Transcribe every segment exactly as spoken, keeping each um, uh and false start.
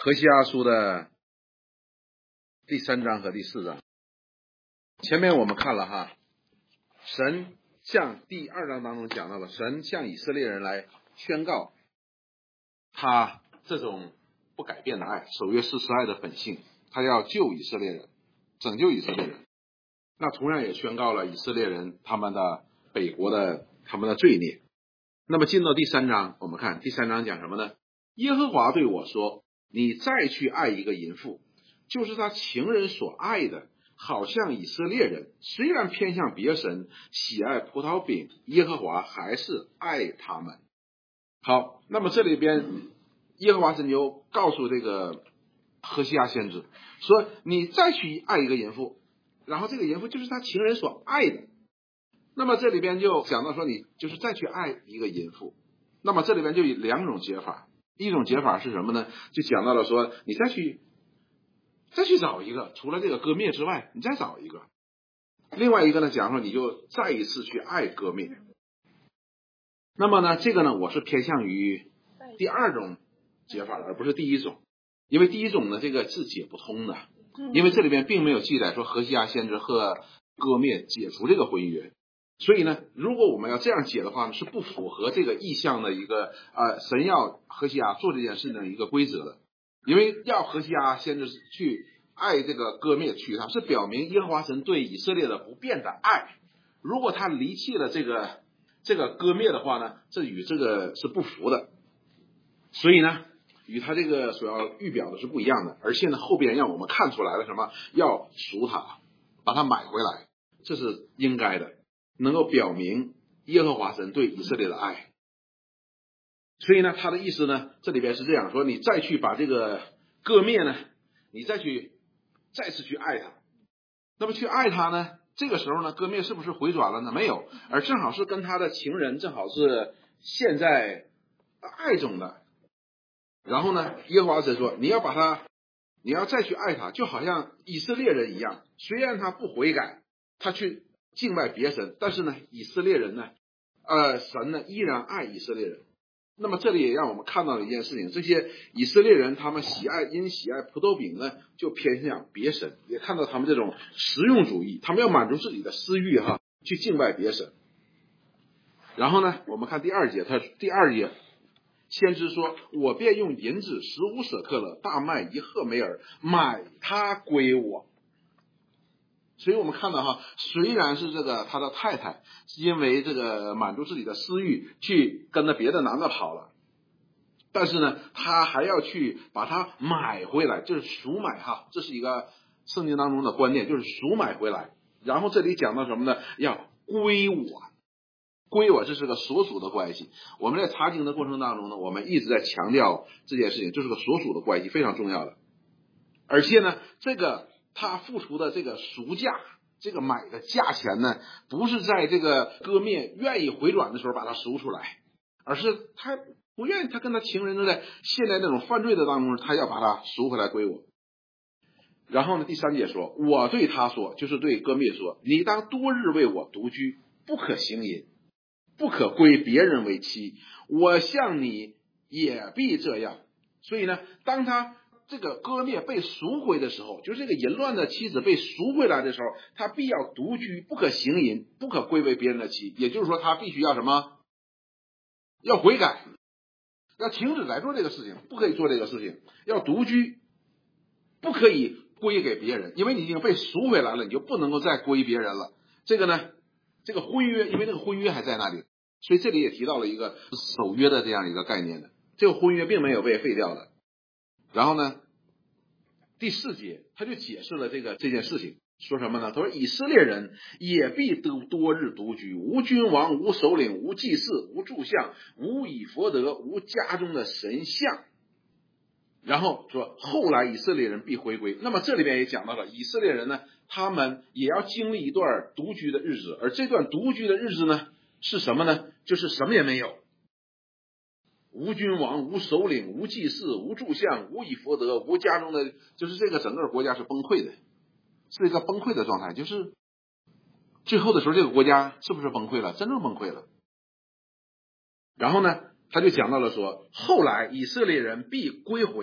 何西阿书的第三章和第四章，前面我们看了哈，神向第二章当中讲到了，神向以色列人来宣告他这种不改变的爱，守约施慈爱的本性，他要救以色列人，拯救以色列人。那同样也宣告了以色列人他们的北国的他们的罪孽。那么进到第三章，我们看第三章讲什么呢？耶和华对我说，你再去爱一个淫妇，就是他情人所爱的，好像以色列人虽然偏向别神，喜爱葡萄饼，耶和华还是爱他们。好，那么这里边耶和华神就告诉这个何西阿先知说，你再去爱一个淫妇，然后这个淫妇就是他情人所爱的。那么这里边就讲到说，你就是再去爱一个淫妇，那么这里边就有两种解法。一种解法是什么呢？就讲到了说，你再去再去找一个，除了这个割灭之外，你再找一个。另外一个呢，讲说你就再一次去爱割灭。那么呢，这个呢，我是偏向于第二种解法的，而不是第一种。因为第一种呢，这个是解不通的，因为这里边并没有记载说何西阿先知和割灭解除这个婚约。所以呢，如果我们要这样解的话呢，是不符合这个意象的一个呃神要何西阿做这件事的一个规则的。因为要何西阿先知去爱这个割灭娶她，是表明耶和华神对以色列的不变的爱。如果他离弃了这个这个割灭的话呢，这与这个是不符的。所以呢，与他这个所要预表的是不一样的。而且呢，后边让我们看出来了什么？要赎他，把他买回来，这是应该的。能够表明耶和华神对以色列的爱。所以呢，他的意思呢，这里边是这样说，你再去把这个割灭呢，你再去再次去爱他。那么去爱他呢，这个时候呢，割灭是不是回转了呢？没有，而正好是跟他的情人正好是现在爱中的。然后呢，耶和华神说，你要把他你要再去爱他，就好像以色列人一样，虽然他不悔改，他去敬拜别神，但是呢，以色列人呢，呃，神呢依然爱以色列人。那么这里也让我们看到了一件事情，这些以色列人他们喜爱因喜爱葡萄饼呢，就偏向别神，也看到他们这种实用主义，他们要满足自己的私欲哈，去敬拜别神。然后呢，我们看第二节，他第二节，先知说，我便用银子十五舍克勒，大麦一赫梅尔，买它归我。所以我们看到哈，虽然是这个他的太太因为这个满足自己的私欲去跟着别的男的跑了，但是呢，他还要去把他买回来，就是赎买哈，这是一个圣经当中的观念，就是赎买回来。然后这里讲到什么呢？要归我，归我，这是个所属的关系。我们在查经的过程当中呢，我们一直在强调这件事情，这是个所属的关系，非常重要的。而且呢，这个他付出的这个赎价，这个买的价钱呢，不是在这个割灭愿意回转的时候把它赎出来，而是他不愿意，他跟他情人都在现在那种犯罪的当中，他要把它赎回来归我。然后呢，第三节说，我对他说，就是对割灭说，你当多日为我独居，不可行淫，不可归别人为妻，我向你也必这样。所以呢，当他这个割灭被赎回的时候，就是这个淫乱的妻子被赎回来的时候，他必要独居，不可行淫，不可归为别人的妻。也就是说，他必须要什么？要悔改，要停止来做这个事情，不可以做这个事情，要独居，不可以归给别人，因为你已经被赎回来了，你就不能够再归别人了。这个呢，这个婚约，因为这个婚约还在那里，所以这里也提到了一个守约的这样一个概念的，这个婚约并没有被废掉的。然后呢，第四节他就解释了这个这件事情，说什么呢？他说以色列人也必得多日独居，无君王，无首领，无祭司，无柱像，无以弗得，无家中的神像。然后说后来以色列人必回归。那么这里边也讲到了以色列人呢，他们也要经历一段独居的日子，而这段独居的日子呢是什么呢？就是什么也没有，无君王，无首领，无祭司，无柱像，无以弗得，无家中的，就是这个整个国家是崩溃的，是一个崩溃的状态。就是最后的时候，这个国家是不是崩溃了？真正崩溃了。然后呢，他就讲到了说，后来以色列人必归回，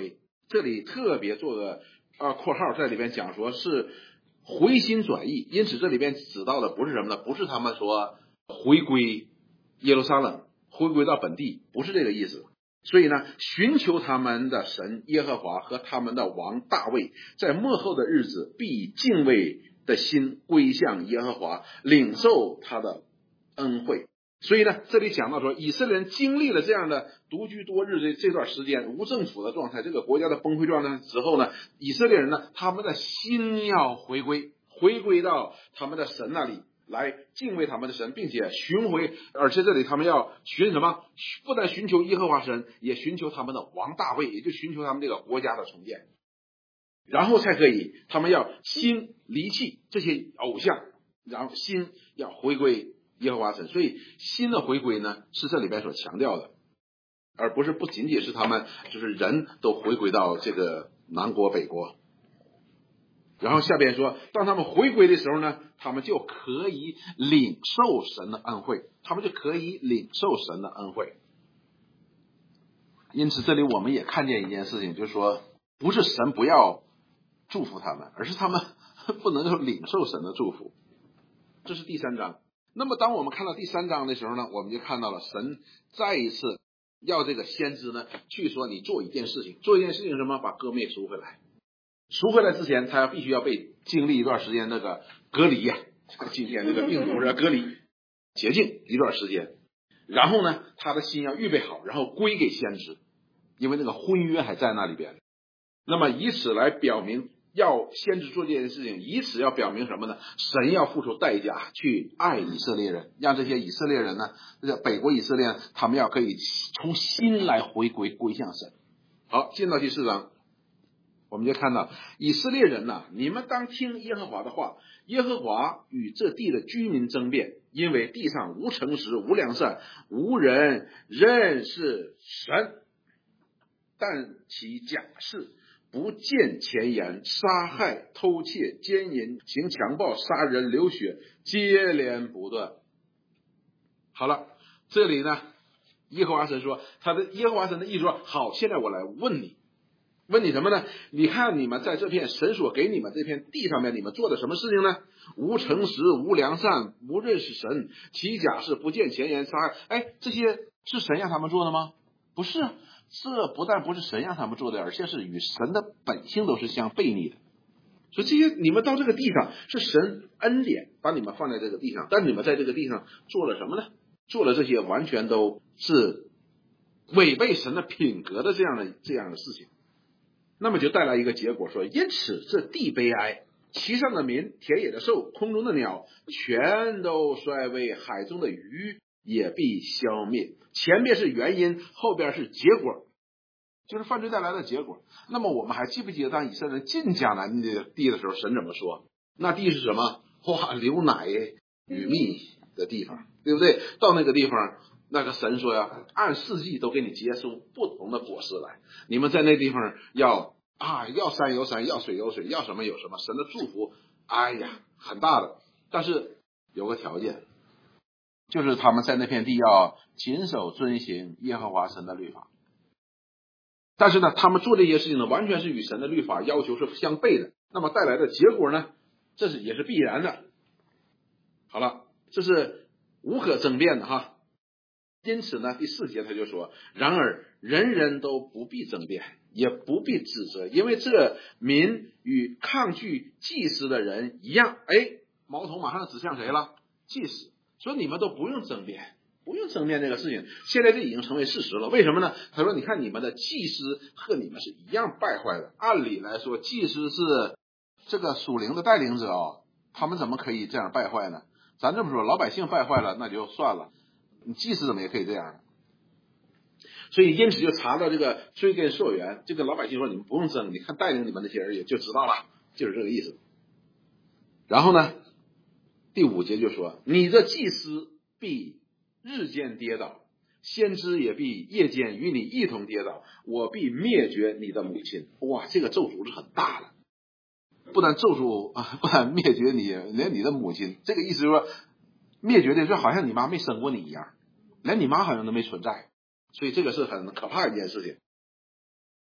这里特别做个啊括号，在里边讲说是回心转意，因此这里边指到的不是什么呢？不是他们说回归耶路撒冷，回归到本地，不是这个意思。所以呢，寻求他们的神耶和华和他们的王大卫，在末后的日子必敬畏的心归向耶和华，领受他的恩惠。所以呢，这里讲到说，以色列人经历了这样的独居多日的这段时间无政府的状态，这个国家的崩溃状态之后呢，以色列人呢，他们的心要回归，回归到他们的神那里来敬畏他们的神，并且寻回，而且这里他们要寻什么？不但寻求耶和华神，也寻求他们的王大卫，也就寻求他们这个国家的重建，然后才可以，他们要心离弃这些偶像，然后心要回归耶和华神。所以新的回归呢，是这里边所强调的，而不是不仅仅是他们就是人都回归到这个南国北国。然后下边说，当他们回归的时候呢，他们就可以领受神的恩惠，他们就可以领受神的恩惠。因此这里我们也看见一件事情，就是说不是神不要祝福他们，而是他们不能够领受神的祝福。这是第三章。那么当我们看到第三章的时候呢，我们就看到了神再一次要这个先知呢去说，你做一件事情，做一件事情什么？把歌篾赎回来。赎回来之前，他要必须要被经历一段时间那个隔离呀、啊，今天那个病毒是隔离洁净一段时间，然后呢，他的心要预备好，然后归给先知，因为那个婚约还在那里边。那么以此来表明，要先知做这件事情，以此要表明什么呢？神要付出代价去爱以色列人，让这些以色列人呢，这个北国以色列人，他们要可以从心来回归归向神。好，进到第四章。我们就看到以色列人呐、啊，你们当听耶和华的话。耶和华与这地的居民争辩，因为地上无诚实，无良善，无人认识神。但其假事不见前言，杀害、偷窃、奸淫、行强暴、杀人、流血，接连不断。好了，这里呢，耶和华神说，他的耶和华神的意思说，好，现在我来问你。问你什么呢？你看你们在这片神所给你们这片地上面，你们做的什么事情呢？无诚实，无良善，不认识神，其假是不见前言，杀害。哎，这些是神让他们做的吗？不是，这不但不是神让他们做的，而且是与神的本性都是相背逆的。所以这些你们到这个地上是神恩典把你们放在这个地上，但你们在这个地上做了什么呢？做了这些完全都是违背神的品格的这样的这样的事情。那么就带来一个结果，说因此这地悲哀，其上的民、田野的兽、空中的鸟，全都衰微，海中的鱼也必消灭。前面是原因，后边是结果，就是犯罪带来的结果。那么我们还记不记得当以色列人进迦南的地的时候，神怎么说？那地是什么？哇，流奶与蜜的地方，对不对？到那个地方，那个神说呀，按四季都给你结出不同的果实来。你们在那地方要啊，要山有山，要水有水，要什么有什么。神的祝福，哎呀，很大的。但是有个条件，就是他们在那片地要谨守遵行耶和华神的律法。但是呢，他们做这些事情呢，完全是与神的律法要求是相悖的。那么带来的结果呢，这是也是必然的。好了，这是无可争辩的哈。因此呢，第四节他就说，然而人人都不必争辩，也不必指责，因为这民与抗拒祭司的人一样。哎，矛头马上指向谁了？祭司。所以你们都不用争辩，不用争辩这个事情，现在这已经成为事实了。为什么呢？他说你看你们的祭司和你们是一样败坏的。按理来说，祭司是这个属灵的带领者哦，他们怎么可以这样败坏呢？咱这么说，老百姓败坏了那就算了，你祭司怎么也可以这样？所以因此就查到这个追根溯源，这个老百姓说你们不用争，你看带领你们那些人也就知道了，就是这个意思。然后呢，第五节就说，你的祭司必日间跌倒，先知也必夜间与你一同跌倒，我必灭绝你的母亲。哇，这个咒诅是很大的，不但咒诅啊，不但灭绝你，连你的母亲。这个意思就是说，灭绝的就好像你妈没生过你一样，连你妈好像都没存在。所以这个是很可怕的一件事情。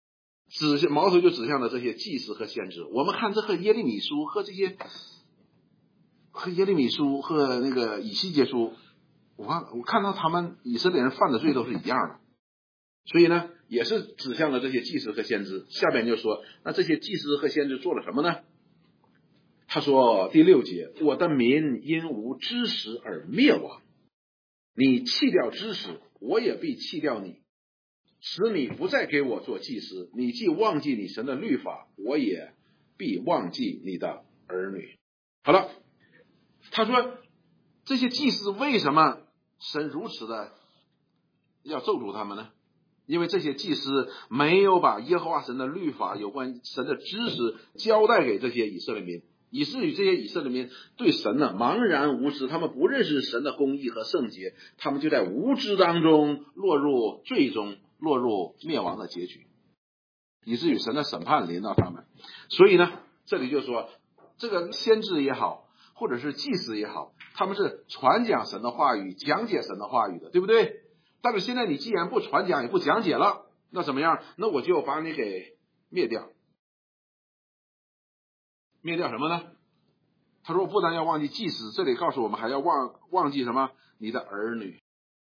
指向矛头就指向了这些祭司和先知。我们看这和耶利米书和这些和耶利米书和那个以西结书，我看我看到他们以色列人犯的罪都是一样的，所以呢也是指向了这些祭司和先知。下边就说，那这些祭司和先知做了什么呢？他说第六节，我的民因无知识而灭亡，你弃掉知识，我也必弃掉你，使你不再给我做祭司。你既忘记你神的律法，我也必忘记你的儿女。好了，他说这些祭司为什么神如此的要咒诅他们呢？因为这些祭司没有把耶和华神的律法有关神的知识交代给这些以色列民，以至于这些以色列民对神呢茫然无知，他们不认识神的公义和圣洁，他们就在无知当中落入最终落入灭亡的结局，以至于神的审判临到他们。所以呢这里就说，这个先知也好或者是祭司也好，他们是传讲神的话语，讲解神的话语的，对不对？但是现在你既然不传讲也不讲解了，那怎么样？那我就把你给灭掉。灭掉什么呢？他说不但要忘记祭司，这里告诉我们还要忘忘记什么？你的儿女。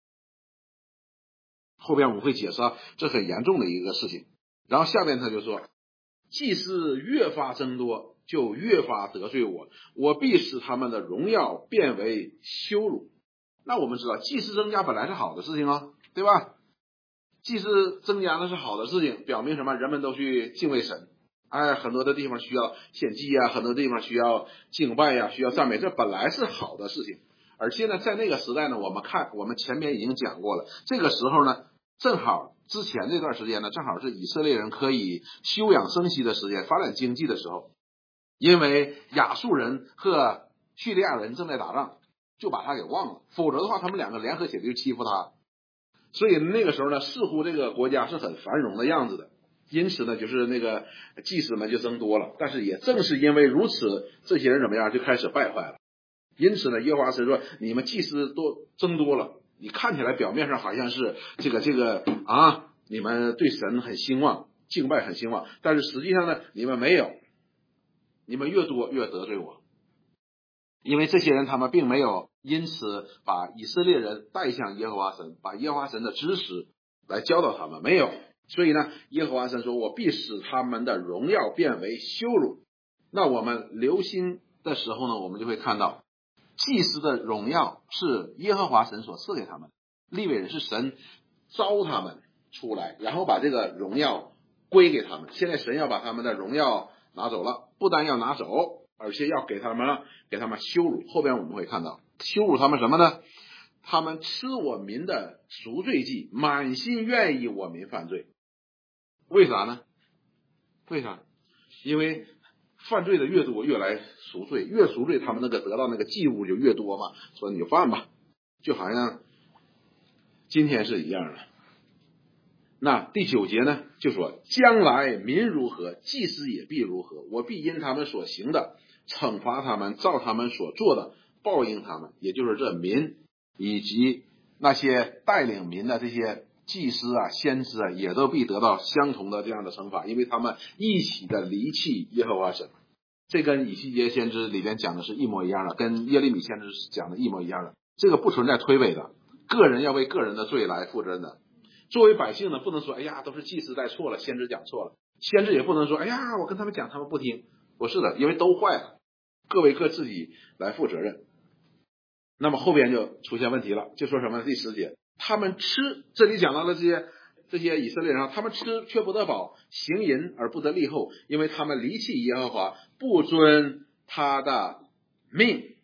后边我们会解释啊，这很严重的一个事情。然后下边他就说，祭司越发增多，就越发得罪我，我必使他们的荣耀变为羞辱。那我们知道祭司增加本来是好的事情啊，对吧？祭司增加的是好的事情，表明什么？人们都去敬畏神。哎，很多的地方需要献祭啊，很多地方需要敬拜呀、啊，需要赞美，这本来是好的事情。而现在在那个时代呢，我们看我们前面已经讲过了，这个时候呢，正好之前这段时间呢，正好是以色列人可以休养生息的时间，发展经济的时候。因为亚述人和叙利亚人正在打仗，就把他给忘了，否则的话他们两个联合起来就欺负他。所以那个时候呢，似乎这个国家是很繁荣的样子的，因此呢就是那个祭司们就增多了。但是也正是因为如此，这些人怎么样就开始败坏了。因此呢耶和华神说，你们祭司多增多了，你看起来表面上好像是这个这个啊，你们对神很兴旺，敬拜很兴旺，但是实际上呢你们没有，你们越多越得罪我。因为这些人他们并没有因此把以色列人带向耶和华神，把耶和华神的知识来教导他们，没有。所以呢耶和华神说，我必使他们的荣耀变为羞辱。那我们留心的时候呢，我们就会看到祭司的荣耀是耶和华神所赐给他们，利未人是神召他们出来，然后把这个荣耀归给他们。现在神要把他们的荣耀拿走了，不但要拿走，而且要给他们了，给他们羞辱。后边我们会看到羞辱他们什么呢？他们吃我民的赎罪祭，满心愿意我民犯罪。为啥呢？为啥？因为犯罪的越多，越来赎罪，越赎罪，他们那个得到那个祭物就越多嘛。说你就犯吧，就好像今天是一样的。那第九节呢，就说将来民如何，祭司也必如何，我必因他们所行的惩罚他们，照他们所做的报应他们。也就是这民以及那些带领民的这些祭司啊、先知啊，也都必得到相同的这样的惩罚，因为他们一起的离弃耶和华神。这跟以西结先知里边讲的是一模一样的，跟耶利米先知讲的一模一样的，这个不存在推诿的，个人要为个人的罪来负责任的。作为百姓呢，不能说哎呀都是祭司带错了，先知讲错了，先知也不能说哎呀我跟他们讲他们不听，不是的，因为都坏了，各为各自己来负责任。那么后边就出现问题了，就说什么第十节，他们吃，这里讲到了这些这些以色列人，他们吃却不得饱，行淫而不得利后，因为他们离弃耶和华，不遵他的命。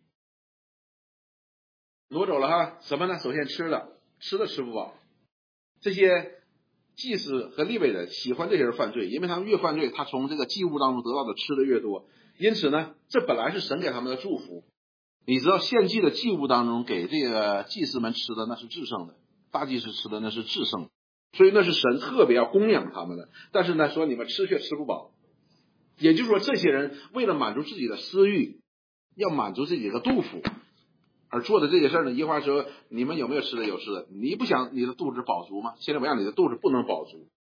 挪走了哈，什么呢？首先吃的，吃的吃不饱。这些祭司和利未人喜欢这些人犯罪，因为他们越犯罪，他从这个祭物当中得到的吃的越多。因此呢，这本来是神给他们的祝福。你知道献祭的祭物当中给这个祭司们吃的那是至圣的，大祭司吃的那是至圣的，所以那是神特别要供养他们的。但是呢，说你们吃却吃不饱，也就是说这些人为了满足自己的私欲，要满足自己的肚腹而做的这些事儿呢，耶和华说你们有没有吃的？有吃的。你不想你的肚子饱足吗？现在我让你的肚子不能饱足，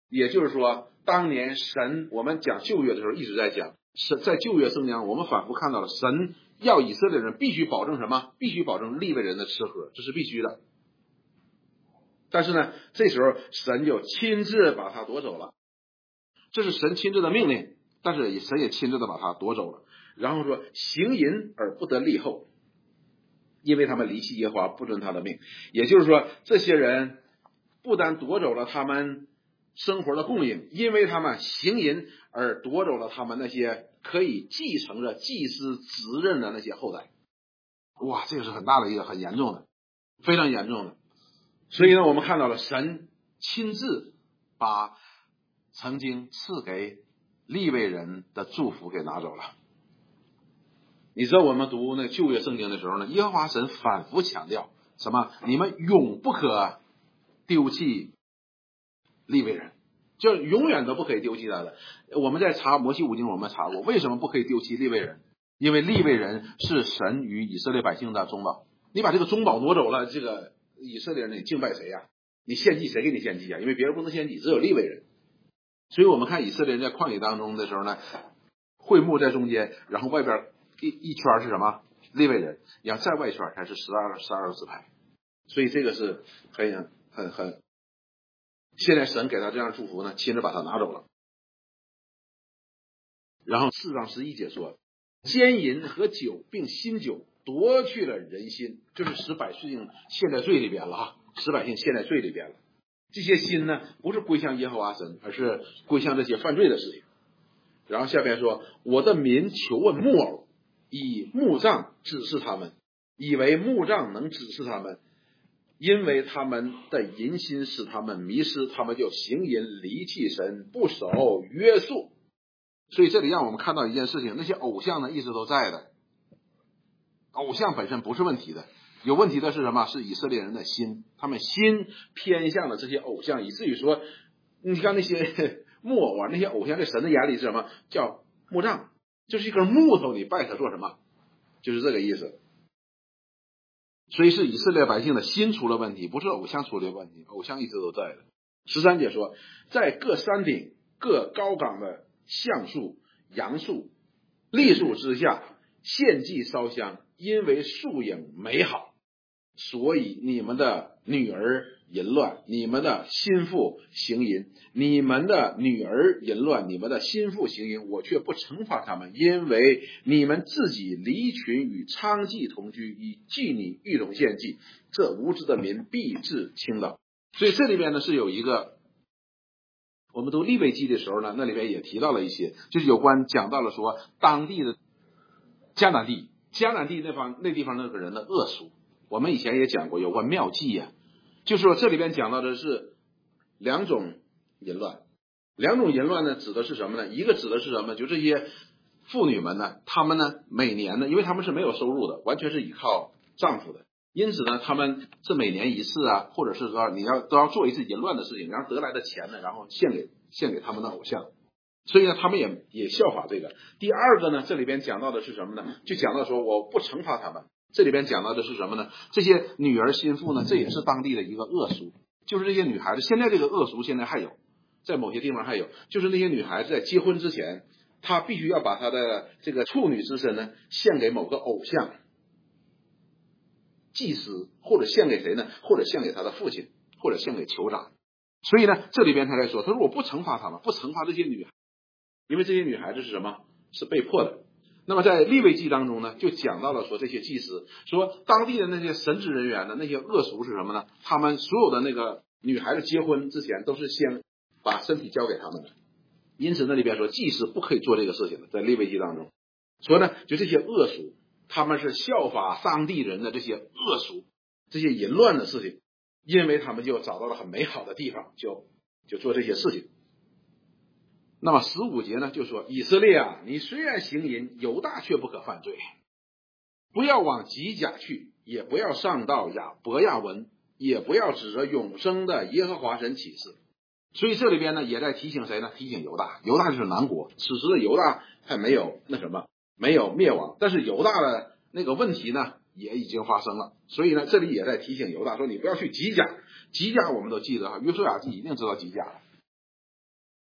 也就是说，当年神我们讲旧约的时候一直在讲，神在旧约圣经我们反复看到了，神要以色列人必须保证什么？必须保证利未人的吃喝，这是必须的。但是呢，这时候神就亲自把他夺走了，这是神亲自的命令，但是神也亲自的把他夺走了。然后说行淫而不得立后，因为他们离弃耶和华，不遵他的命。也就是说，这些人不但夺走了他们生活的供应，因为他们行淫而夺走了他们那些可以继承着祭司职任的那些后代。哇，这个是很大的一个很严重的，非常严重的。所以呢，我们看到了神亲自把曾经赐给利未人的祝福给拿走了。你知道我们读那个旧约圣经的时候呢，耶和华神反复强调什么？你们永不可丢弃利未人，就永远都不可以丢弃他的。我们在查摩西五经，我们查过为什么不可以丢弃利未人，因为利未人是神与以色列百姓的中保。你把这个中保夺走了，这个以色列人你敬拜谁呀、啊？你献祭谁给你献祭啊？因为别人不能献祭，只有利未人。所以我们看以色列人在旷野当中的时候呢，会幕在中间，然后外边一一圈是什么？利未人，然后在外圈才是十二十二个支派。所以这个是很很很，现在神给他这样祝福呢，亲自把他拿走了。然后四章十一节说，奸淫和酒并新酒夺去了人心，就是使百姓陷在罪里边了啊，使百姓陷在罪里边了。这些心呢，不是归向耶和华神，而是归向这些犯罪的事情。然后下边说，我的民求问木偶，以木杖指示他们，以为木杖能指示他们，因为他们的淫心使他们迷失，他们就行淫离弃神，不守约束。所以这里让我们看到一件事情，那些偶像呢一直都在的，偶像本身不是问题的，有问题的是什么？是以色列人的心，他们心偏向了这些偶像，以至于说，你看那些木偶啊，那些偶像在神的眼里是什么？叫木杖，就是一根木头，你拜它做什么？就是这个意思。所以是以色列百姓的心出了问题，不是偶像出了问题，偶像一直都在的。十三节说，在各山顶、各高岗的橡树、杨树、栗树之下献祭烧香，因为树影美好，所以你们的女儿淫乱，你们的心腹行淫，你们的女儿淫乱，你们的心腹行淫，我却不惩罚他们，因为你们自己离群与娼妓同居，以妓女育种献祭，这无知的民必致倾倒。所以这里边呢是有一个，我们读利未记的时候呢，那里边也提到了一些，就是有关讲到了说当地的迦南地，迦南地那方那地方那个人的恶俗。我们以前也讲过有关庙妓呀、啊，就是说这里边讲到的是两种淫乱，两种淫乱呢指的是什么呢？一个指的是什么？就这些妇女们呢，她们呢每年呢，因为她们是没有收入的，完全是依靠丈夫的，因此呢，她们是每年一次啊，或者是说你要都要做一次淫乱的事情，然后得来的钱呢，然后献给献给他们的偶像。所以呢，他们也也效法这个。第二个呢，这里边讲到的是什么呢？就讲到说我不惩罚他们。这里边讲到的是什么呢？这些女儿心腹呢，这也是当地的一个恶俗，就是这些女孩子，现在这个恶俗现在还有，在某些地方还有，就是那些女孩子在结婚之前，她必须要把她的这个处女之身呢献给某个偶像、祭司，或者献给谁呢？或者献给她的父亲，或者献给酋长。所以呢，这里边他在说，他说我不惩罚他们，不惩罚这些女孩，因为这些女孩子是什么？是被迫的。那么在利未记当中呢，就讲到了说这些祭司，说当地的那些神职人员的那些恶俗是什么呢？他们所有的那个女孩子结婚之前都是先把身体交给他们的，因此那里边说祭司不可以做这个事情的，在利未记当中说呢，就这些恶俗，他们是效法当地人的这些恶俗，这些淫乱的事情，因为他们就找到了很美好的地方，就就做这些事情。那么十五节呢，就说以色列啊，你虽然行淫，犹大却不可犯罪，不要往吉甲去，也不要上到亚伯亚文，也不要指着永生的耶和华神起誓。所以这里边呢，也在提醒谁呢？提醒犹大。犹大就是南国，此时的犹大还没有那什么，没有灭亡，但是犹大的那个问题呢，也已经发生了。所以呢，这里也在提醒犹大说，你不要去吉甲。吉甲我们都记得哈，约书亚记一定知道吉甲。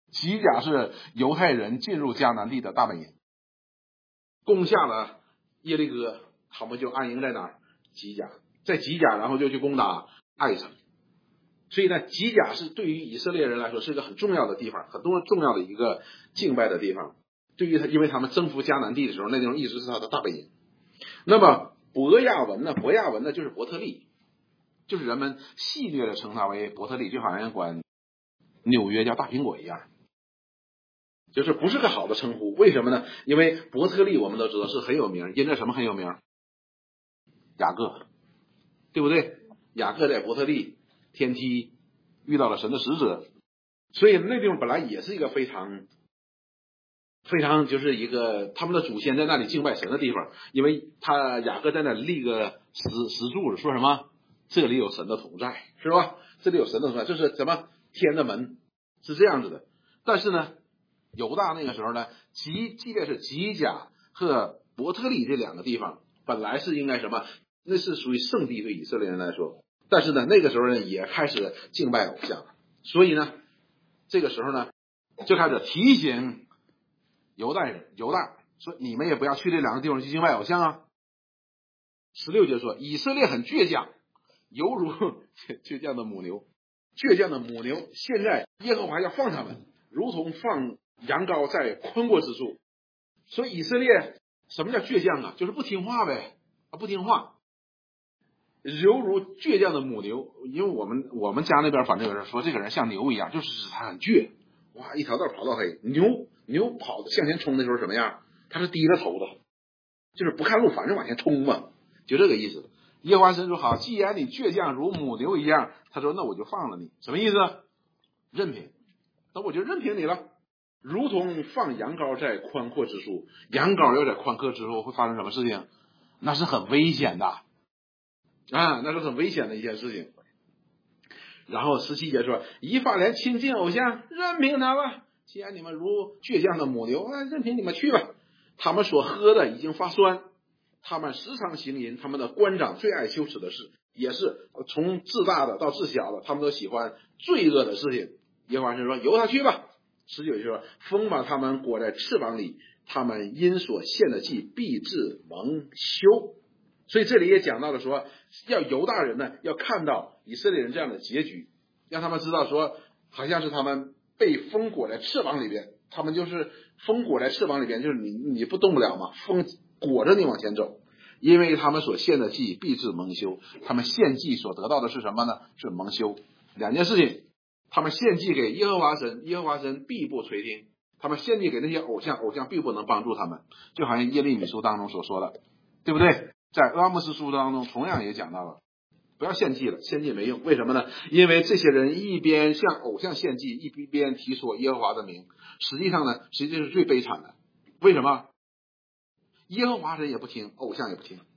吉甲是犹太人进入迦南地的大本营，攻下了耶利哥，他们就安营在哪儿？吉甲，在吉甲，然后就去攻打艾城。所以呢，吉甲是对于以色列人来说是一个很重要的地方，很多重要的一个敬拜的地方。对于他，因为他们征服迦南地的时候，那地方一直是他的大本营。那么伯亚文呢？伯亚文呢就是伯特利，就是人们戏谑的称它为伯特利，就好像管纽约叫大苹果一样，就是不是个好的称呼。为什么呢？因为伯特利我们都知道是很有名，因着什么很有名？雅各，对不对？雅各在伯特利天梯遇到了神的使者，所以那地方本来也是一个非常非常就是一个他们的祖先在那里敬拜神的地方，因为他雅各在那里立个石石柱子，说什么这里有神的同在，是吧？这里有神的同在，这是什么天的门，是这样子的。但是呢，犹大那个时候呢，即即便是吉甲和伯特利这两个地方，本来是应该什么？那是属于圣地，对以色列人来说。但是呢，那个时候呢，也开始敬拜偶像了。所以呢，这个时候呢，就开始提醒犹大人，犹大说：“你们也不要去这两个地方去敬拜偶像啊。”十六节说：“以色列很倔强，犹如倔强的母牛。倔强的母牛，现在耶和华要放他们，如同放羊羔在宽阔之处。”所以以色列什么叫倔强啊？就是不听话呗，啊，不听话。犹如倔强的母牛，因为我们我们家那边反正有人说这个人像牛一样，就是指他很倔，哇，一条道跑到黑。牛牛跑向前冲的时候什么样？他是低着头的，就是不看路，反正往前冲嘛，就这个意思。耶和华神说：“好，既然你倔强如母牛一样，他说那我就放了你。什么意思？任凭，那我就任凭你了。如同放羊羔在宽阔之处，羊羔要在宽阔之处会发生什么事情？那是很危险的。”啊，那是很危险的一件事情。然后十七节说：“以法莲亲近偶像，任凭他吧。既然你们如倔强的母牛，啊，任凭你们去吧。他们所喝的已经发酸，他们时常行淫，他们的官长最爱羞耻的事，也是从至大的到至小的，他们都喜欢罪恶的事情。耶和华神说：由他去吧。十九节说：风把他们裹在翅膀里，他们因所献的祭必致蒙羞。所以这里也讲到了说，要犹大人呢，要看到以色列人这样的结局，让他们知道说，好像是他们被风裹在翅膀里边，他们就是风裹在翅膀里边，就是你你不动不了嘛，风裹着你往前走，因为他们所献的祭必致蒙羞，他们献祭所得到的是什么呢？是蒙羞。两件事情，他们献祭给耶和华神，耶和华神必不垂听；他们献祭给那些偶像，偶像必不能帮助他们。就好像耶利米书当中所说的，对不对？在阿摩司书当中同样也讲到了，不要献祭了，献祭没用。为什么呢？因为这些人一边向偶像献祭，一边提说耶和华的名，实际上呢，实际是最悲惨的。为什么？耶和华人也不听，偶像也不听。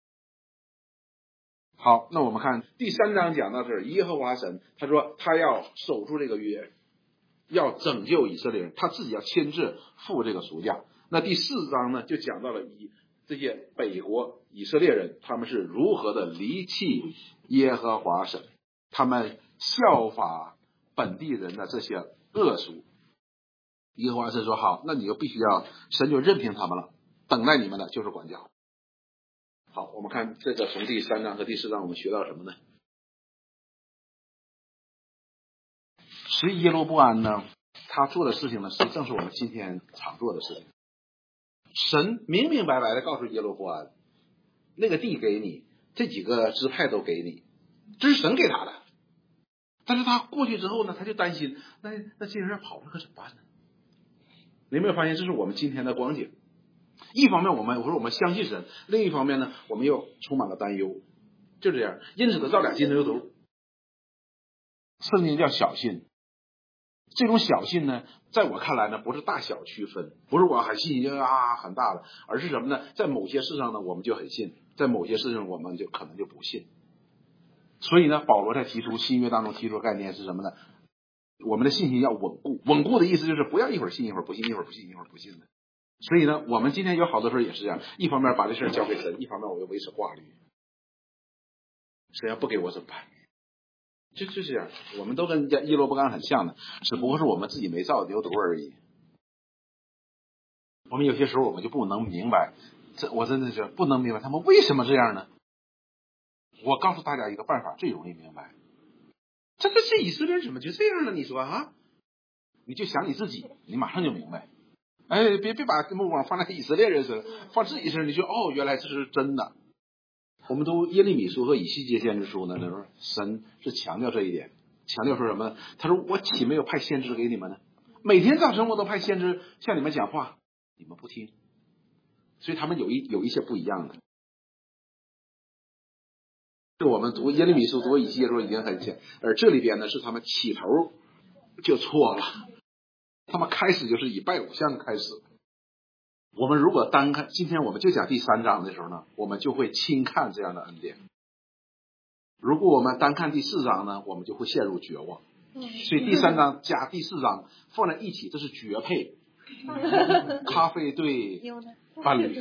好，那我们看第三章讲到这儿，耶和华神他说他要守住这个约，要拯救以色列人，他自己要亲自付这个赎价。那第四章呢，就讲到了以这些北国以色列人他们是如何的离弃耶和华神，他们效法本地人的这些恶俗。耶和华神说好，那你就必须要，神就任凭他们了，等待你们的就是管教。好，我们看这个从第三章和第四章我们学到什么呢？实际耶罗波安呢，他做的事情呢，实际正是我们今天常做的事情。神明明白白的告诉耶罗波安，那个地给你，这几个支派都给你，这是神给他的。但是他过去之后呢，他就担心，那那这些人跑了可怎么办呢？你有没有发现，这是我们今天的光景？一方面我们我说我们相信神，另一方面呢，我们又充满了担忧，就这样。因此呢，造俩金牛犊。圣经叫小信，这种小信呢，在我看来呢，不是大小区分，不是我很信就啊很大的，而是什么呢？在某些事上呢，我们就很信，在某些事上我们就可能就不信。所以呢，保罗在提出新约当中提出的概念是什么呢？我们的信心要稳固，稳固的意思就是不要一会儿信一会儿不信，一会儿不信一会儿不信的。所以呢，我们今天有好多事也是这样，一方面把这事交给神，一方面我又维持挂虑，神要不给我怎么办？ 就就这样，我们都跟耶罗波安很像的，只不过是我们自己没造牛犊而已。我们有些时候我们就不能明白，这我真的是不能明白他们为什么这样呢？我告诉大家一个办法，最容易明白。这个是以色列人怎么就这样呢？你说啊，你就想你自己，你马上就明白。哎，别别把目光放在以色列人身上，放自己身上，你就哦，原来这是真的。我们读耶利米书和以西结先知书呢，那时候神是强调这一点，强调说什么？他说：“我岂没有派先知给你们呢？每天早晨我都派先知向你们讲话，你们不听。”所以他们有一有一些不一样的。我们读耶利米书、读以西结的时候已经很浅，而这里边呢是他们起头就错了，他们开始就是以拜偶像开始。我们如果单看，今天我们就讲第三章的时候呢，我们就会轻看这样的恩典。如果我们单看第四章呢，我们就会陷入绝望。所以第三章加第四章放在一起，这是绝配，咖啡对伴侣。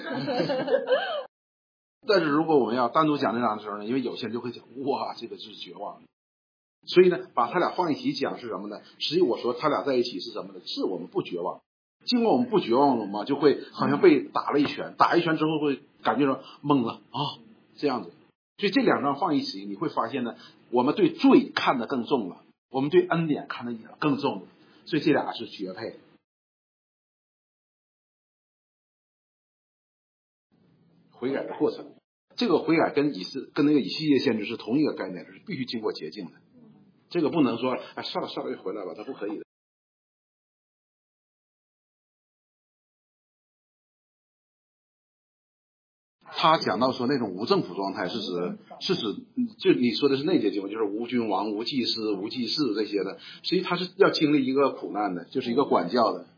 但是如果我们要单独讲这章的时候呢，因为有些人就会讲，哇，这个是绝望。所以呢，把他俩放一起讲是什么呢？实际我说他俩在一起是什么呢？是我们不绝望。尽管我们不绝望了嘛，就会好像被打了一拳，打一拳之后会感觉到懵了啊，这样子。所以这两章放一起，你会发现呢，我们对罪看得更重了，我们对恩典看得也更重了，所以这俩是绝配。悔改的过程，这个悔改跟以斯跟那个以西结先知是同一个概念，是必须经过洁净的。这个不能说哎算了算了就回来吧，它不可以的。他讲到说那种无政府状态是指是指就你说的是那些经文，就是无君王、无祭司、无祭祀这些的，实际他是要经历一个苦难的，就是一个管教的。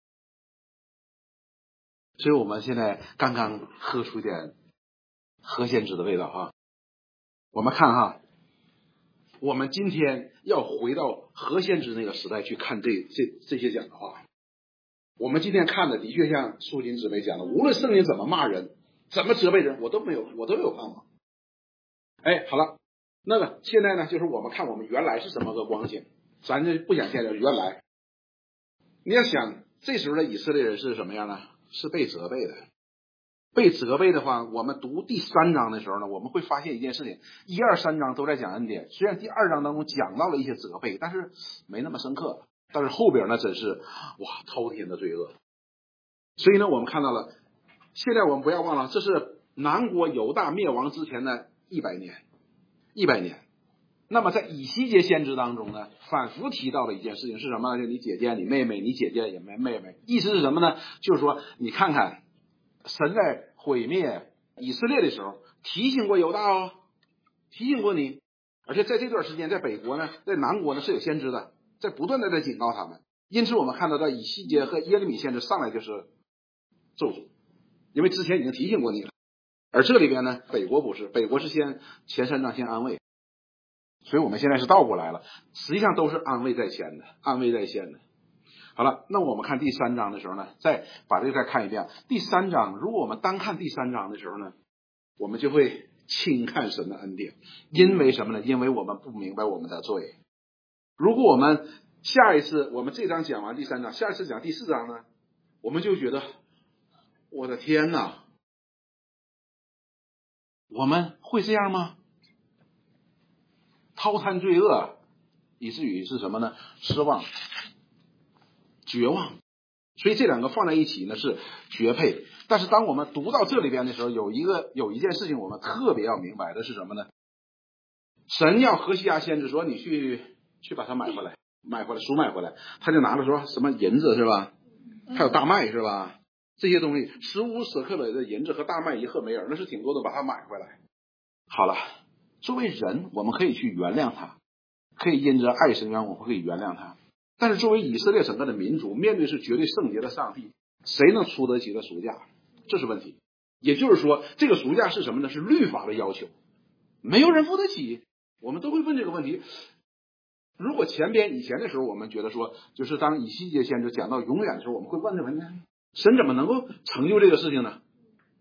所以我们现在刚刚喝出一点何先知的味道哈。我们看哈，我们今天要回到何先知那个时代去看这这这些讲的话，我们今天看的的确像素锦姊妹讲的，无论圣灵怎么骂人，怎么责备人，我都没有，我都有办法。哎，好了，那个现在呢，就是我们看我们原来是什么个光景，咱就不讲现在，原来你要想这时候的以色列人是什么样呢？是被责备的。被责备的话，我们读第三章的时候呢，我们会发现一件事情：一二三章都在讲恩典，虽然第二章当中讲到了一些责备，但是没那么深刻。但是后边呢，真是哇滔天的罪恶。所以呢，我们看到了，现在我们不要忘了，这是南国犹大灭亡之前的一百年，一百年。那么在以西结先知当中呢，反复提到的一件事情是什么呢？就你姐姐、你妹妹、你姐姐也没妹妹，意思是什么呢？就是说，你看看，神在毁灭以色列的时候，提醒过犹大哦，提醒过你，而且在这段时间，在北国呢，在南国呢是有先知的，在不断的在警告他们。因此，我们看到在以西结和耶利米先知上来就是咒诅，因为之前已经提醒过你了。而这里边呢，北国不是，北国是先前三章先安慰。所以我们现在是倒过来了，实际上都是安慰在先的，安慰在先的。好了，那我们看第三章的时候呢，再把这个再看一遍。第三章，如果我们单看第三章的时候呢，我们就会轻看神的恩典，因为什么呢？因为我们不明白我们的罪。如果我们下一次我们这章讲完第三章，下一次讲第四章呢，我们就觉得我的天哪，我们会这样吗？滔滔罪恶，以至于是什么呢？失望、绝望。所以这两个放在一起呢是绝配。但是当我们读到这里边的时候，有一个有一件事情我们特别要明白的是什么呢？神要何西阿先知说你去去把它买回来，买回来赎买回来，他就拿了说什么银子是吧？还有大麦是吧？这些东西十五舍克勒的银子和大麦一赫梅尔，那是挺多的，把它买回来。好了。作为人，我们可以去原谅他，可以因着爱神缘，我们可以原谅他。但是作为以色列整个的民族，面对是绝对圣洁的上帝，谁能出得起的赎价？这是问题。也就是说，这个赎价是什么呢？是律法的要求，没有人付得起。我们都会问这个问题。如果前边以前的时候，我们觉得说，就是当以西结先知讲到永远的时候，我们会问这个问题：神怎么能够成就这个事情呢？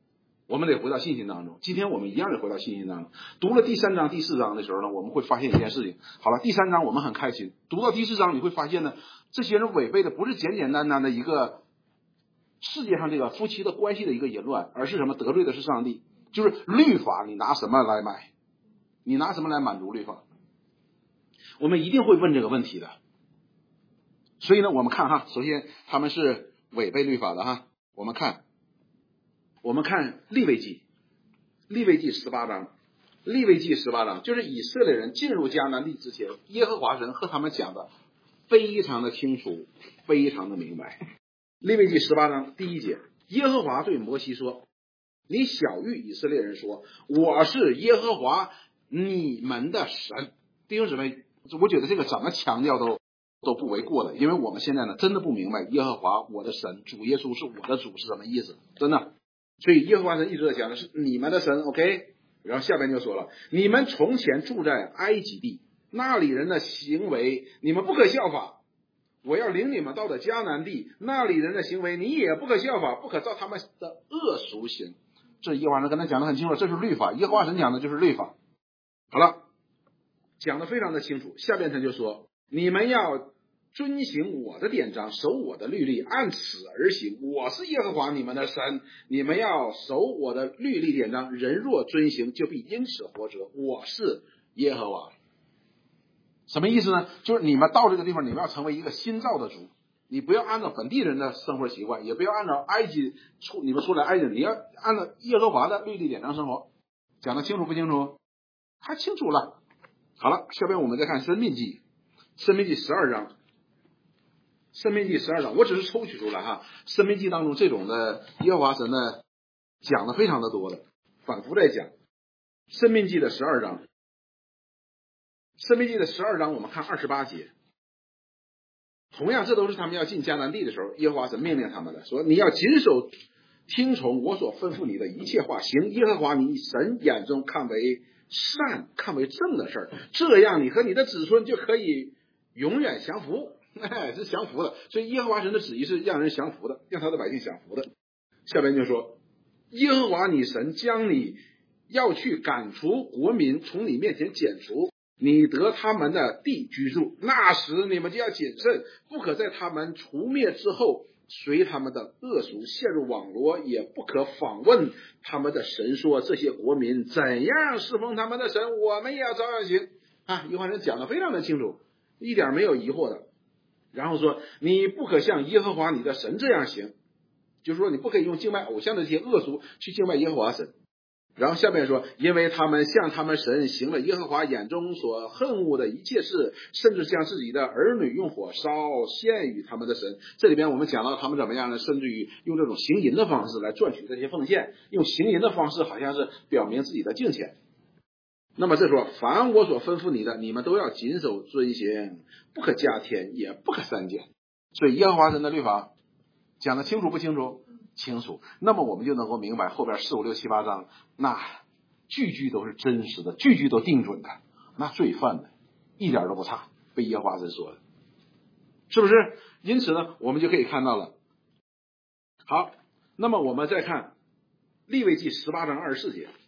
我们得回到信心当中。今天我们一样得回到信心当中。读了第三章、第四章的时候呢，我们会发现一件事情。好了，第三章我们很开心，读到第四章你会发现呢，这些人违背的不是简简单单的一个世界上这个夫妻的关系的一个淫乱，而是什么？得罪的是上帝。就是律法，你拿什么来买？你拿什么来满足律法？我们一定会问这个问题的。所以呢，我们看哈，首先他们是违背律法的哈。我们看，我们看利未记，利未记十八章，利未记十八章就是以色列人进入迦南地之前，耶和华神和他们讲的非常的清楚，非常的明白。利未记十八章第一节，耶和华对摩西说：“你晓谕以色列人说，我是耶和华你们的神。”弟兄姊妹，我觉得这个怎么强调都都不为过的，因为我们现在呢真的不明白耶和华我的神，主耶稣是我的主是什么意思，真的。所以耶和华神一直在讲的是你们的神 ，OK。然后下边就说了，你们从前住在埃及地，那里人的行为你们不可效法。我要领你们到了迦南地，那里人的行为你也不可效法，不可照他们的恶俗行。这耶和华神跟他讲的很清楚，这是律法，耶和华神讲的就是律法。好了，讲的非常的清楚。下边他就说，你们要遵行我的典章，守我的律例，按此而行。我是耶和华你们的神，你们要守我的律例典章，人若遵行，就必因此活着。我是耶和华。什么意思呢？就是你们到这个地方，你们要成为一个新造的族，你不要按照本地人的生活习惯，也不要按照埃及出你们出来埃及，你要按照耶和华的律例典章生活。讲得清楚不清楚？太清楚了。好了，下边我们再看申命记，申命记十二章，申命记十二章，我只是抽取出来哈。申命记当中这种的耶和华神呢，讲的非常的多的，反复在讲。申命记的十二章。申命记的十二章，我们看二十八节。同样，这都是他们要进迦南地的时候，耶和华神命令他们的，说你要谨守听从我所吩咐你的一切话，行耶和华你神眼中看为善、看为正的事儿，这样你和你的子孙就可以永远享福。哎，是享福的。所以耶和华神的旨意是让人享福的，让他的百姓享福的。下边就说，耶和华你神将你要去赶除国民从你面前剪除，你得他们的地居住，那时你们就要谨慎，不可在他们除灭之后随他们的恶俗陷入网罗，也不可访问他们的神说，这些国民怎样侍奉他们的神，我们也要照样行啊。耶和华神讲的非常的清楚，一点没有疑惑的。然后说，你不可像耶和华你的神这样行，就是说你不可以用敬拜偶像的这些恶俗去敬拜耶和华神。然后下面说，因为他们向他们神行了耶和华眼中所恨恶的一切事，甚至向自己的儿女用火烧献与他们的神。这里边我们讲到他们怎么样呢？甚至于用这种行淫的方式来赚取这些奉献，用行淫的方式好像是表明自己的敬虔。那么这说，凡我所吩咐你的，你们都要谨守遵行，不可加添，也不可删减。所以耶和华神的律法讲得清楚不清楚？清楚。那么我们就能够明白后边四五六七八章，那句句都是真实的，句句都定准的，那罪犯的一点都不差，被耶和华神说的，是不是？因此呢，我们就可以看到了。好，那么我们再看利未记十八章二十四节。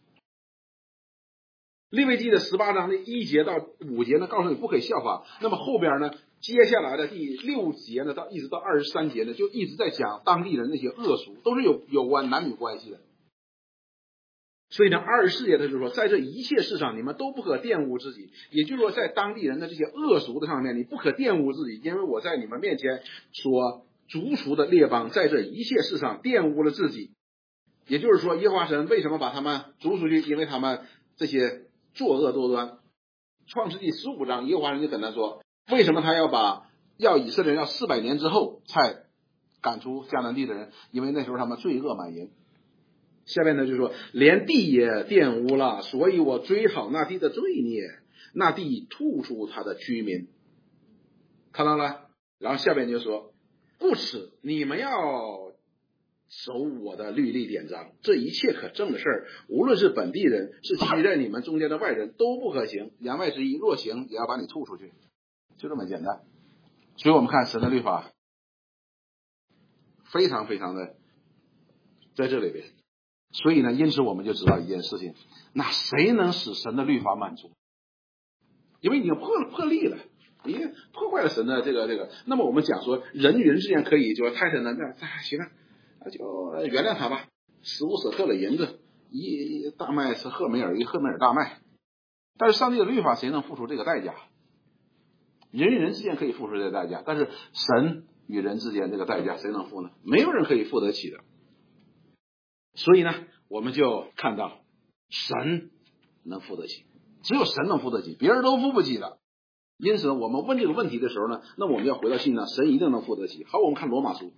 利未记的十八章的一节到五节呢，告诉你不可以效法。那么后边呢，接下来的第六节呢，到一直到二十三节呢，就一直在讲当地人那些恶俗，都是有有关男女关系的。所以呢，二十四节他就说，在这一切事上，你们都不可玷污自己。也就是说，在当地人的这些恶俗的上面，你不可玷污自己，因为我在你们面前所逐除的列邦，在这一切事上玷污了自己。也就是说，耶和华神为什么把他们逐出去？因为他们这些作恶多端。创世纪十五章，耶和华神就跟他说，为什么他要把要以色列人要四百年之后才赶出迦南地的人？因为那时候他们罪恶满盈。下面呢就说，连地也玷污了，所以我追讨那地的罪孽，那地吐出他的居民。看到了？然后下边就说，故此你们要守我的律例典章，这一切可证的事儿，无论是本地人是居在你们中间的外人，都不可行。言外之意，若行也要把你吐出去，就这么简单。所以我们看神的律法非常非常的在这里边所以呢，因此我们就知道一件事情，那谁能使神的律法满足？因为你破破例了，你破坏了神的这个这个，那么我们讲说人与人之间可以，就说太太呢，那行了，那就原谅他吧，十五舍克的银子，一大麦是赫梅尔，一赫梅尔大麦。但是上帝的律法谁能付出这个代价？人与人之间可以付出这个代价，但是神与人之间这个代价谁能付呢？没有人可以付得起的。所以呢，我们就看到神能付得起，只有神能付得起，别人都付不起的。因此我们问这个问题的时候呢，那我们要回到信上，神一定能付得起。好，我们看罗马书，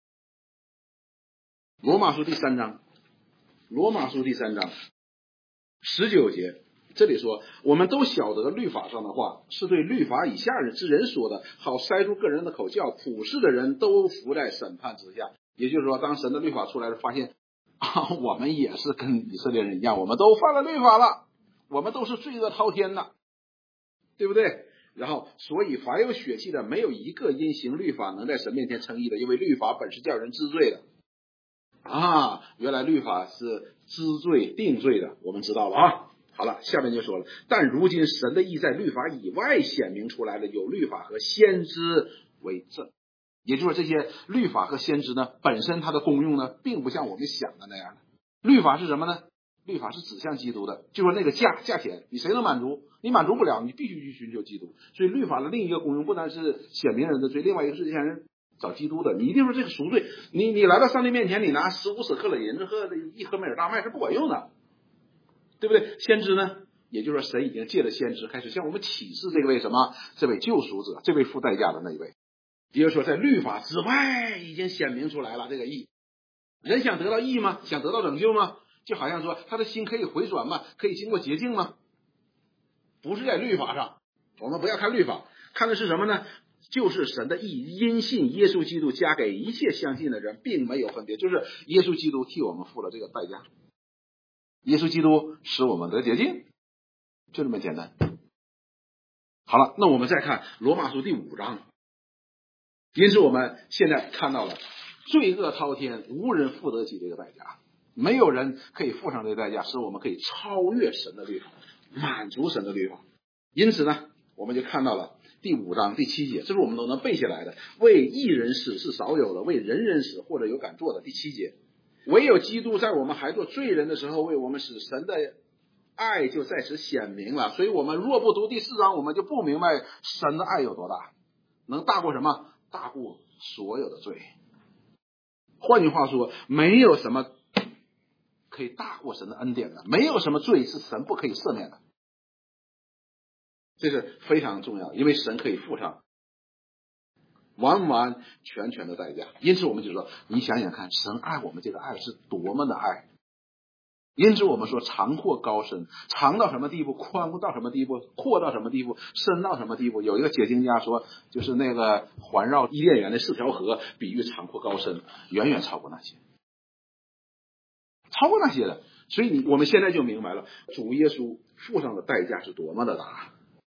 罗马书第三章，罗马书第三章十九节，这里说，我们都晓得律法上的话是对律法以下人之人说的，好筛出个人的口，叫普世的人都服在审判之下。也就是说，当神的律法出来了，发现啊，我们也是跟以色列人一样，我们都犯了律法了，我们都是罪恶滔天的，对不对？然后，所以凡有血气的，没有一个因行律法能在神面前称义的，因为律法本是叫人知罪的。啊，原来律法是知罪定罪的，我们知道了啊。好了，下面就说了，但如今神的义在律法以外显明出来了，有律法和先知为证。也就是说，这些律法和先知呢，本身它的功用呢，并不像我们想的那样的。律法是什么呢？律法是指向基督的，就说那个价价钱，你谁能满足？你满足不了，你必须去寻求基督。所以律法的另一个功用，不单是显明人的罪，另外一个是向人找基督的。你一定说这个赎罪，你你来到上帝面前，你拿十五舍克的银子和一盒梅尔大麦是不管用的，对不对？先知呢，也就是说神已经借着先知开始向我们启示这位什么？这位救赎者，这位付代价的那一位。也就是说，在律法之外已经显明出来了这个义。人想得到义吗？想得到拯救吗？就好像说他的心可以回转吗？可以经过洁净吗？不是在律法上，我们不要看律法，看的是什么呢？就是神的义，因信耶稣基督加给一切相信的人，并没有分别，就是耶稣基督替我们付了这个代价，耶稣基督使我们得洁净，就这么简单。好了，那我们再看罗马书第五章。因此我们现在看到了罪恶滔天，无人付得起这个代价，没有人可以付上这个代价，使我们可以超越神的律法，满足神的律法。因此呢，我们就看到了第五章第七节，这是我们都能背下来的。为义人死是少有的，为人人死或者有敢做的。第七节，唯有基督在我们还做罪人的时候为我们死，神的爱就在此显明了。所以我们若不读第四章，我们就不明白神的爱有多大，能大过什么？大过所有的罪。换句话说，没有什么可以大过神的恩典的，没有什么罪是神不可以赦免的，这是非常重要，因为神可以付上完完全全的代价。因此我们就说，你想想看，神爱我们这个爱是多么的爱。因此我们说长阔高深，长到什么地步，宽到什么地步，阔到什么地步，深到什么地步。有一个解经家说，就是那个环绕伊甸园的四条河，比喻长阔高深，远远超过那些，超过那些的。所以你我们现在就明白了，主耶稣付上的代价是多么的大，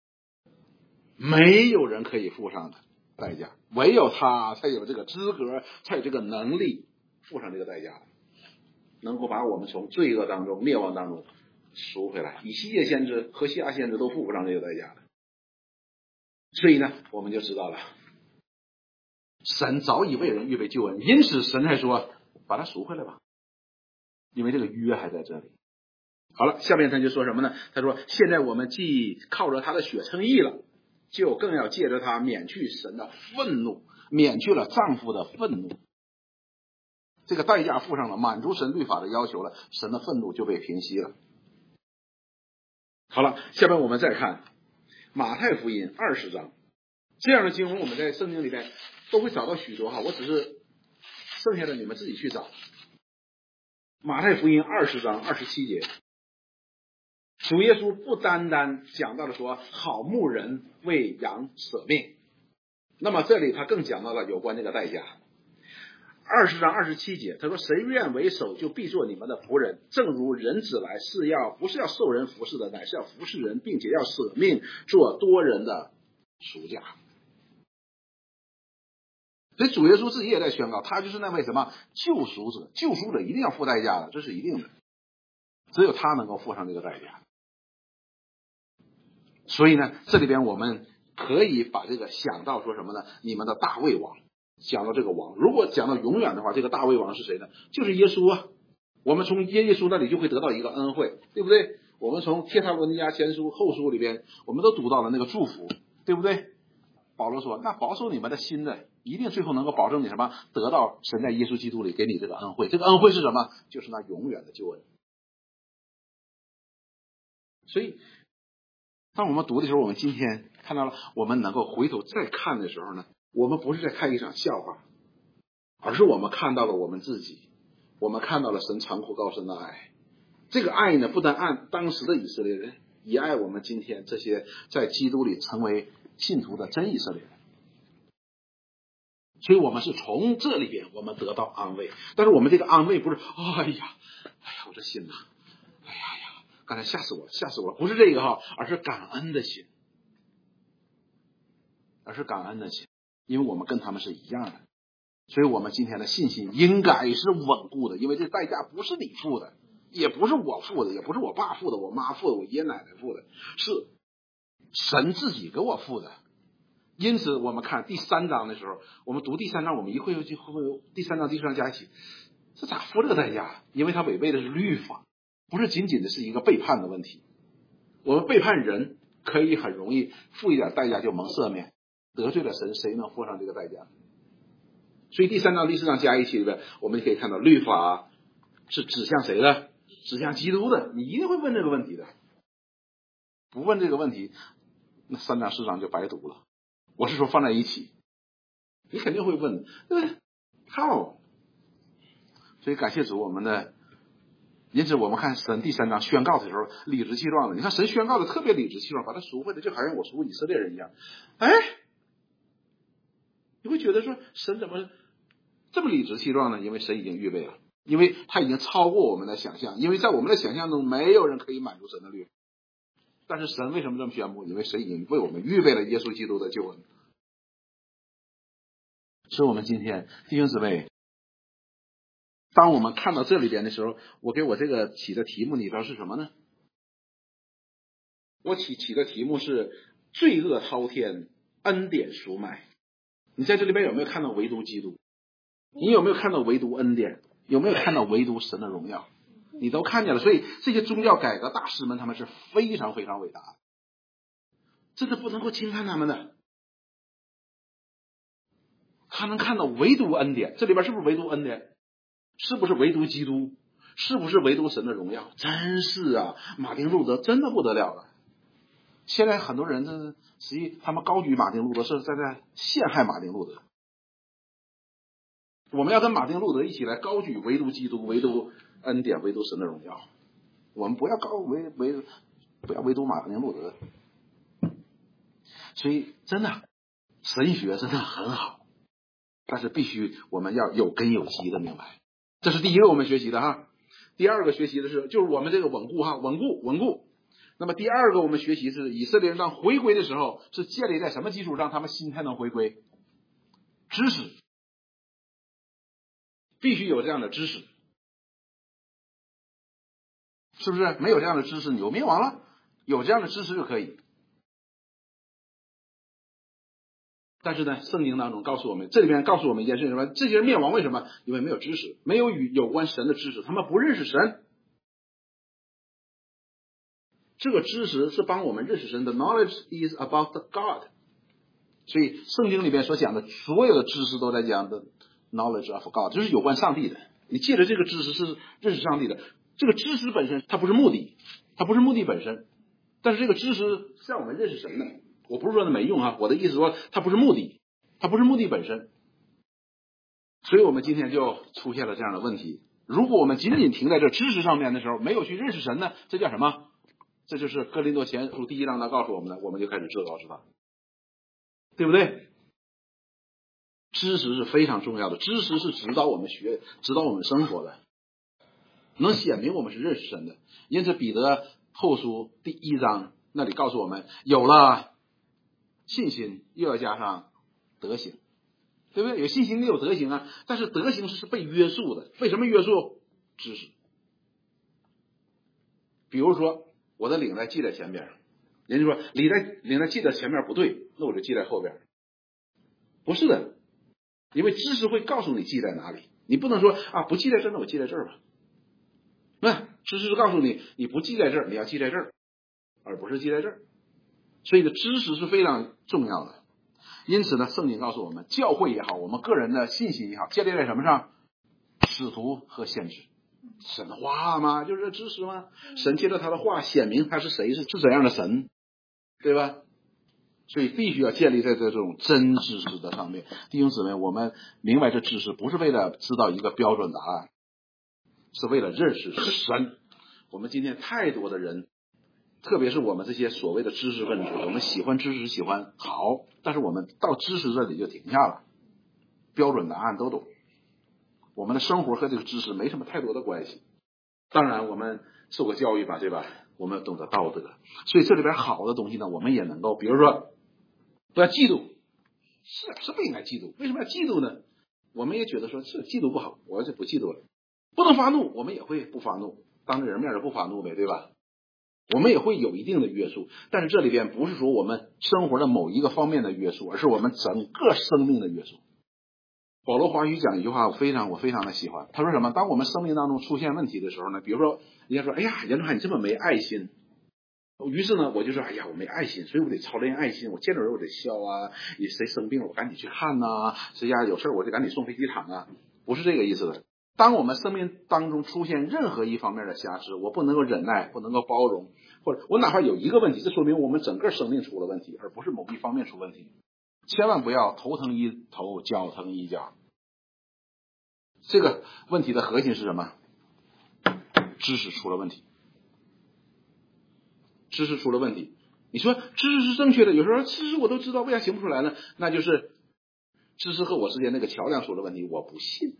没有人可以付上的代价，唯有他才有这个资格，才有这个能力付上这个代价，能够把我们从罪恶当中、灭亡当中赎回来。以西结先知和西亚先知都付不上这个代价的。所以呢，我们就知道了，神早已为人预备救恩，因此神才说把他赎回来吧，因为这个约还在这里。好了，下面他就说什么呢？他说现在我们既靠着他的血称义了，就更要借着他免去神的愤怒，免去了丈夫的愤怒。这个代价付上了，满足神律法的要求了，神的愤怒就被平息了。好了，下面我们再看马太福音二十章，这样的经文我们在圣经里面都会找到许多哈，我只是剩下的你们自己去找。马太福音二十章二十七节，主耶稣不单单讲到了说好牧人为羊舍命，那么这里他更讲到了有关这个代价。二十章二十七节，他说谁愿为首，就必做你们的仆人，正如人子来是要不是要受人服侍的，乃是要服侍人，并且要舍命做多人的赎价。 所以主耶稣自己也在宣告，他就是那位什么救赎者，救赎者一定要付代价的，这是一定的，只有他能够付上这个代价。所以呢，这里边我们可以把这个想到说什么呢？你们的大卫王，讲到这个王，如果讲到永远的话，这个大卫王是谁呢？就是耶稣啊。我们从耶稣那里就会得到一个恩惠，对不对？我们从帖撒罗尼迦前书后书里边，我们都读到了那个祝福，对不对？保罗说，那保守你们的心的，一定最后能够保证你什么？得到神在耶稣基督里给你这个恩惠。这个恩惠是什么？就是那永远的救恩。所以当我们读的时候，我们今天看到了，我们能够回头再看的时候呢，我们不是在看一场笑话，而是我们看到了我们自己，我们看到了神长阔高深的爱。这个爱呢，不但爱当时的以色列人，也爱我们今天这些在基督里成为信徒的真以色列人。所以我们是从这里边我们得到安慰，但是我们这个安慰不是哎呀哎呀我这心呐，哎呀呀刚才吓死我吓死我了，不是这个哈，而是感恩的心，而是感恩的心，因为我们跟他们是一样的。所以我们今天的信心应该是稳固的，因为这代价不是你付的，也不是我付的，也不是我爸付的，我妈付的，我爷爷奶奶付的，是神自己给我付的。因此我们看第三章的时候，我们读第三章，我们一会又会有第三章第四章加一起，这咋付这个代价？因为它违背的是律法，不是仅仅的是一个背叛的问题。我们背叛人可以很容易付一点代价就蒙赦免，得罪了神，谁能付上这个代价？所以第三章第四章加一起里边，我们可以看到律法是指向谁的？指向基督的。你一定会问这个问题的，不问这个问题，那三章四章就白读了。我是说放在一起，你肯定会问，对不对？好，所以感谢主，我们的，因此我们看神第三章宣告的时候理直气壮的，你看神宣告的特别理直气壮，把他赎回来就好像我赎以色列人一样。哎，你会觉得说神怎么这么理直气壮呢？因为神已经预备了，因为他已经超过我们的想象，因为在我们的想象中没有人可以满足神的律。但是神为什么这么宣布？因为神已经为我们预备了耶稣基督的救恩。所以我们今天弟兄姊妹，当我们看到这里边的时候，我给我这个起的题目你知道是什么呢？我起起的题目是罪恶滔天，恩典赎买。你在这里边有没有看到唯独基督？你有没有看到唯独恩典？有没有看到唯独神的荣耀？你都看见了。所以这些宗教改革大师们他们是非常非常伟大的，这是不能够轻看他们的。他能看到唯独恩典，这里边是不是唯独恩典？是不是唯独基督？是不是唯独神的荣耀？真是啊，马丁路德真的不得了了。现在很多人这实际他们高举马丁路德是在在陷害马丁路德。我们要跟马丁路德一起来高举唯独基督、唯独恩典、唯独神的荣耀。我们不要高唯唯不要唯独马丁路德。所以真的神学真的很好，但是必须我们要有根有基的明白。这是第一个我们学习的哈。第二个学习的是就是我们这个稳固哈，稳固稳固。那么第二个我们学习是以色列人当回归的时候是建立在什么基础上他们心才能回归？知识，必须有这样的知识，是不是？没有这样的知识你就灭亡了，有这样的知识就可以。但是呢，圣经当中告诉我们，这里面告诉我们一件事情，什么？这些人灭亡为什么？因为没有知识，没有与有关神的知识，他们不认识神。这个知识是帮我们认识神的 ，knowledge is about the God。所以圣经里边所讲的所有的知识都在讲的 knowledge of God， 就是有关上帝的。你借着这个知识是认识上帝的。这个知识本身它不是目的，它不是目的本身，但是这个知识是让我们认识神的。我不是说它没用哈，我的意思说它不是目的，它不是目的本身。所以我们今天就出现了这样的问题。如果我们仅仅停在这知识上面的时候，没有去认识神呢，这叫什么？这就是哥林多前书第一章他告诉我们的，我们就开始知道是他，对不对？知识是非常重要的，知识是指导我们学、指导我们生活的，能显明我们是认识神的。因此彼得后书第一章那里告诉我们，有了信心又要加上德行。 对不对？有信心也有德行啊，但是德行是被约束的。为什么约束？知识。比如说我的领带系在前边，人家说领带领带系在前面不对，那我就系在后边。不是的，因为知识会告诉你系在哪里，你不能说啊不系在这儿，那我系在这儿吧。那知识告诉你，你不系在这儿，你要系在这儿，而不是系在这儿。所以呢，知识是非常重要的。因此呢，圣经告诉我们，教会也好，我们个人的信心也好，建立在什么上？使徒和先知。神的话嘛，就是知识嘛。神借着他的话显明他是谁，是是怎样的神，对吧？所以必须要建立在这种真知识的上面。弟兄姊妹，我们明白这知识不是为了知道一个标准答案，是为了认识神。我们今天太多的人，特别是我们这些所谓的知识分子，我们喜欢知识喜欢好，但是我们到知识这里就停下了，标准答案都懂，我们的生活和这个知识没什么太多的关系。当然我们受过教育吧，对吧？我们懂得道德，所以这里边好的东西呢，我们也能够，比如说不要嫉妒，是是不应该嫉妒，为什么要嫉妒呢？我们也觉得说是嫉妒不好，我就不嫉妒了。不能发怒，我们也会不发怒，当着人面就不发怒呗，对吧？我们也会有一定的约束，但是这里边不是说我们生活的某一个方面的约束，而是我们整个生命的约束。保罗华语讲一句话，我非常我非常的喜欢，他说什么？当我们生命当中出现问题的时候呢，比如说人家说，哎呀，严中汉你这么没爱心，于是呢我就说，哎呀我没爱心，所以我得操练爱心，我见着人我得笑啊，谁生病了我赶紧去看呐、啊，谁家有事我就赶紧送飞机场啊，不是这个意思的。当我们生命当中出现任何一方面的瑕疵，我不能够忍耐，不能够包容，或者我哪怕有一个问题，这说明我们整个生命出了问题，而不是某一方面出问题。千万不要头疼一头，脚疼一脚。这个问题的核心是什么？知识出了问题，知识出了问题。你说知识是正确的，有时候知识我都知道，为啥行不出来呢？那就是知识和我之间那个桥梁出了问题，我不信。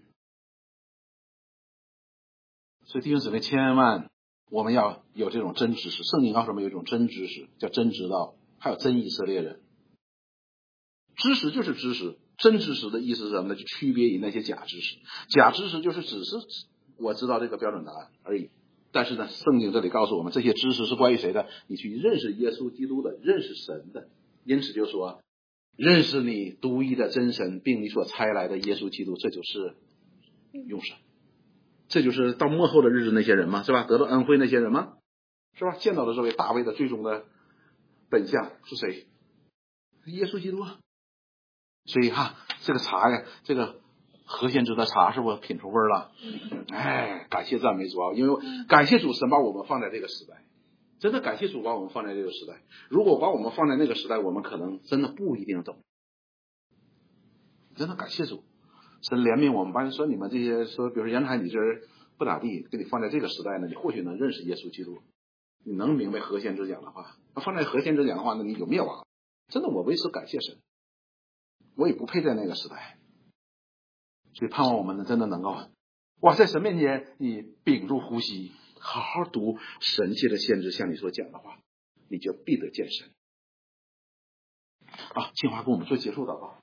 所以弟兄姊妹，千万我们要有这种真知识。圣经告诉我们有一种真知识，叫真知道，还有真以色列人。知识就是知识，真知识的意思是什么呢？就区别于那些假知识。假知识就是只是我知道这个标准答案而已。但是呢，圣经这里告诉我们，这些知识是关于谁的？你去认识耶稣基督的，认识神的。因此就说，认识你独一的真神，并你所差来的耶稣基督，这就是用神。这就是到末后的日子那些人嘛，是吧？得到恩惠那些人嘛，是吧？见到的这位大卫的最终的本相是谁？耶稣基督啊。所以哈，这个茶呀，这个何先知的茶是不是品出味儿了？哎，感谢赞美主啊！因为感谢主，神把我们放在这个时代，真的感谢主把我们放在这个时代。如果把我们放在那个时代，我们可能真的不一定懂。真的感谢主，神怜悯我们，把你说你们这些说，比如说杨海，你这人不咋地，给你放在这个时代呢，你或许能认识耶稣基督，你能明白何先知讲的话。那放在何先知讲的话，那你就灭亡。真的，我为此感谢神。我也不配在那个时代，所以盼望我们呢真的能够，哇，在神面前你屏住呼吸，好好读神借着先知向你所讲的话，你就必得见神。啊，清华跟我们做结束祷告。